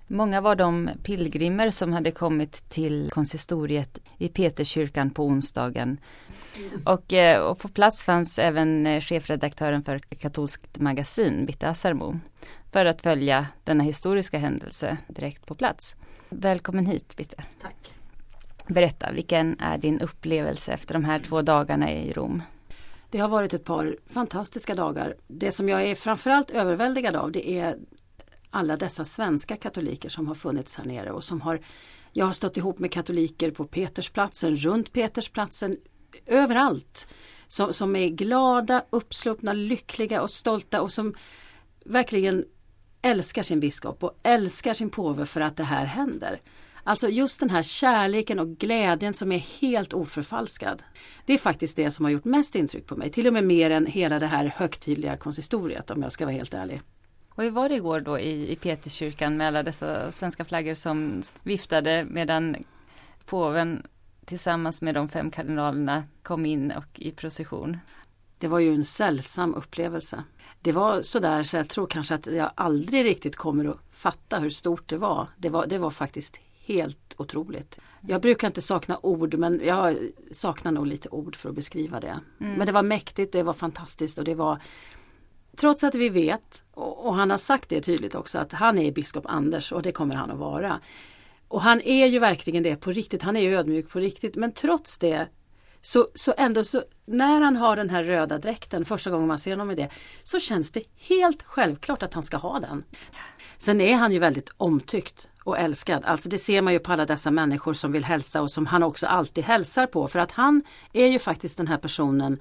Många var de pilgrimer som hade kommit till konsistoriet i Peterskyrkan på onsdagen. Och på plats fanns även chefredaktören för katolskt magasin, Bitte Asarmo, för att följa denna historiska händelse direkt på plats. Välkommen hit, Bitte. Tack. Berätta, vilken är din upplevelse efter de här 2 dagarna i Rom? Det har varit ett par fantastiska dagar. Det som jag är framförallt överväldigad av, det är alla dessa svenska katoliker som har funnits här nere och jag har stått ihop med katoliker på Petersplatsen, runt Petersplatsen, överallt. Som är glada, uppsluppna, lyckliga och stolta och som verkligen älskar sin biskop och älskar sin påve för att det här händer. Alltså just den här kärleken och glädjen som är helt oförfalskad. Det är faktiskt det som har gjort mest intryck på mig. Till och med mer än hela det här högtidliga konsistoriet, om jag ska vara helt ärlig. Och hur var det igår då i Peterskyrkan med alla dessa svenska flaggor som viftade medan påven tillsammans med de 5 kardinalerna kom in och i procession? Det var ju en sällsam upplevelse. Det var sådär så jag tror kanske att jag aldrig riktigt kommer att fatta hur stort det var. Det var faktiskt helt otroligt. Jag brukar inte sakna ord, men jag saknar nog lite ord för att beskriva det. Men det var mäktigt, det var fantastiskt och det var, trots att vi vet, och han har sagt det tydligt också, att han är biskop Anders och det kommer han att vara. Och han är ju verkligen det på riktigt, han är ju ödmjuk på riktigt, men trots det så ändå så när han har den här röda dräkten, första gången man ser honom i det, så känns det helt självklart att han ska ha den. Sen är han ju väldigt omtyckt och älskad. Alltså det ser man ju på alla dessa människor som vill hälsa och som han också alltid hälsar på. För att han är ju faktiskt den här personen.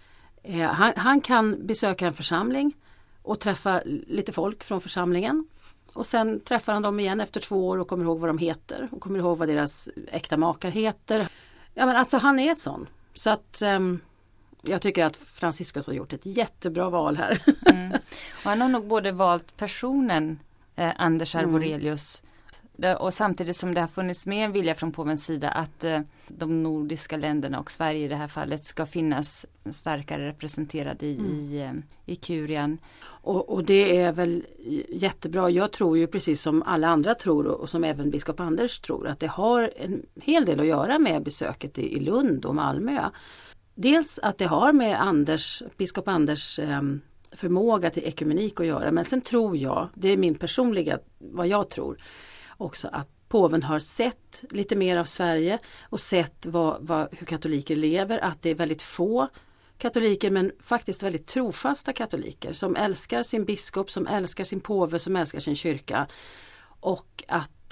Han kan besöka en församling och träffa lite folk från församlingen. Och sen träffar han dem igen efter 2 år och kommer ihåg vad de heter. Och kommer ihåg vad deras äkta makar heter. Ja, men alltså han är ett sån. Så att jag tycker att Franciscus har gjort ett jättebra val här. Och han har nog både valt personen Anders Arborelius och samtidigt som det har funnits med en vilja från påvens sida att de nordiska länderna och Sverige i det här fallet ska finnas starkare representerade i kurian. Och det är väl jättebra. Jag tror ju precis som alla andra tror och som även biskop Anders tror att det har en hel del att göra med besöket i Lund och Malmö. Dels att det har med biskop Anders förmåga till ekumenik att göra, men sen tror jag, det är min personliga, vad jag tror också, att påven har sett lite mer av Sverige och sett hur katoliker lever, att det är väldigt få katoliker men faktiskt väldigt trofasta katoliker som älskar sin biskop, som älskar sin påve, som älskar sin kyrka, och att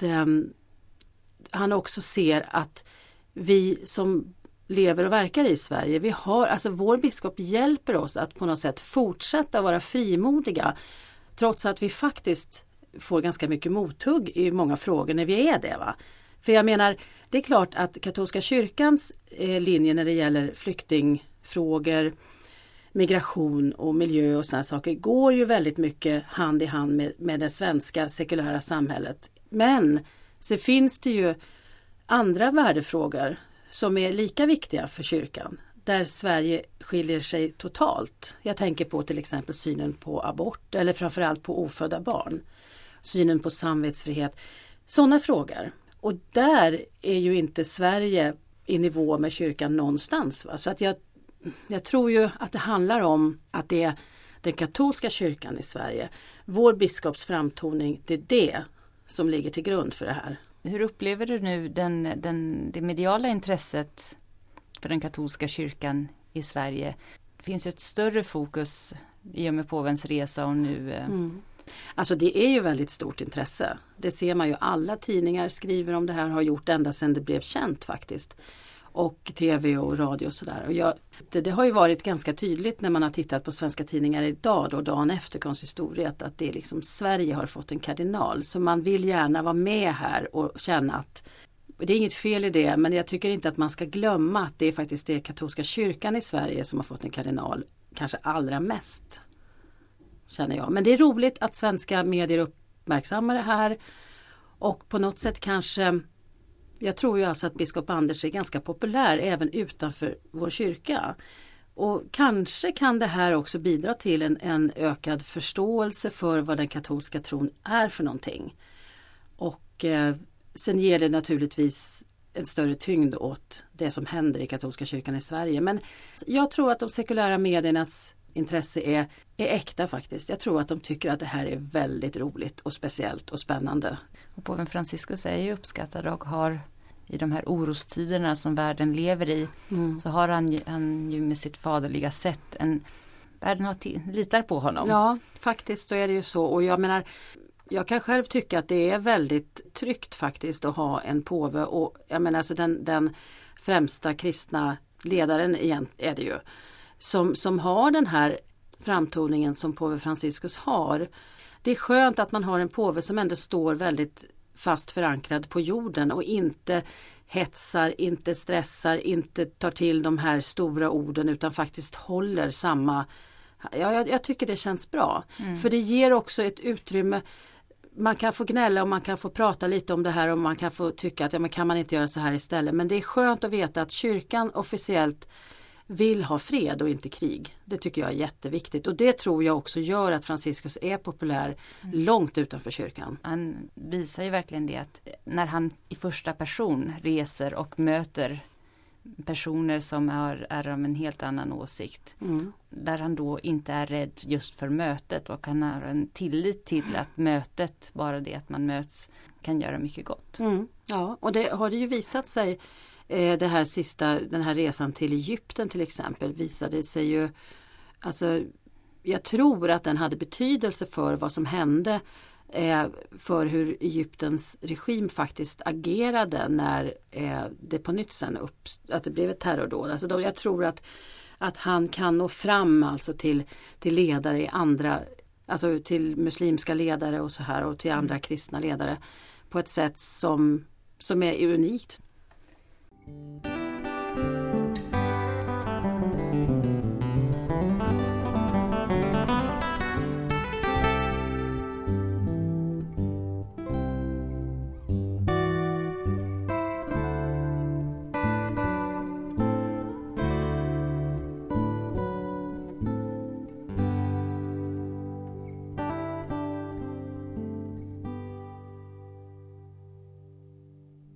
han också ser att vi som lever och verkar i Sverige, vi har, alltså vår biskop hjälper oss att på något sätt fortsätta vara frimodiga trots att vi faktiskt får ganska mycket mothugg i många frågor när vi är det, va? För jag menar, det är klart att katolska kyrkans linje när det gäller flyktingfrågor, migration och miljö och sådana saker går ju väldigt mycket hand i hand med det svenska sekulära samhället. Men så finns det ju andra värdefrågor som är lika viktiga för kyrkan, där Sverige skiljer sig totalt. Jag tänker på till exempel synen på abort eller framförallt på ofödda barn. Synen på samvetsfrihet. Sådana frågor. Och där är ju inte Sverige i nivå med kyrkan någonstans. Va? Så att jag tror ju att det handlar om att det är den katolska kyrkan i Sverige. Vår biskops framtoning, det är det som ligger till grund för det här. Hur upplever du nu det mediala intresset för den katolska kyrkan i Sverige? Det finns ju ett större fokus i och med påvens resa och nu... Alltså det är ju väldigt stort intresse. Det ser man ju, alla tidningar skriver om det här, har gjort ända sedan det blev känt faktiskt. Och tv och radio och sådär. Och det har ju varit ganska tydligt när man har tittat på svenska tidningar idag då, dagen efter konsistoriet, att det är liksom Sverige har fått en kardinal. Så man vill gärna vara med här och känna att det är inget fel i det, men jag tycker inte att man ska glömma att det är faktiskt det katolska kyrkan i Sverige som har fått en kardinal kanske allra mest, känner jag. Men det är roligt att svenska medier uppmärksammar det här och på något sätt kanske, jag tror ju alltså att biskop Anders är ganska populär även utanför vår kyrka. Och kanske kan det här också bidra till en ökad förståelse för vad den katolska tron är för någonting. Och sen ger det naturligtvis en större tyngd åt det som händer i katolska kyrkan i Sverige. Men jag tror att de sekulära mediernas intresse är äkta faktiskt. Jag tror att de tycker att det här är väldigt roligt och speciellt och spännande. Och påven Franciscus är ju uppskattad och har i de här orostiderna som världen lever i så har han ju med sitt faderliga sätt världen litar på honom. Ja, faktiskt så är det ju så. Och jag menar, jag kan själv tycka att det är väldigt tryggt faktiskt att ha en påve. Och jag menar alltså den främsta kristna ledaren är det ju. Som har den här framtoningen som påve Franciscus har. Det är skönt att man har en påve som ändå står väldigt fast förankrad på jorden och inte hetsar, inte stressar, inte tar till de här stora orden utan faktiskt håller samma. Jag tycker det känns bra. För det ger också ett utrymme. Man kan få gnälla och man kan få prata lite om det här och man kan få tycka att men kan man inte göra så här istället. Men det är skönt att veta att kyrkan officiellt vill ha fred och inte krig. Det tycker jag är jätteviktigt. Och det tror jag också gör att Franciscus är populär långt utanför kyrkan. Han visar ju verkligen det att när han i första person reser och möter personer som är av en helt annan åsikt. Där han då inte är rädd just för mötet och han har en tillit till att mötet, bara det att man möts, kan göra mycket gott. Ja, och det har det ju visat sig. Den här resan till Egypten till exempel visade sig ju, alltså jag tror att den hade betydelse för vad som hände, för hur Egyptens regim faktiskt agerade när det på nytt sen att det blev ett terrordåd. Alltså jag tror att han kan nå fram alltså till ledare i andra, alltså till muslimska ledare och så här och till andra kristna ledare på ett sätt som är unikt.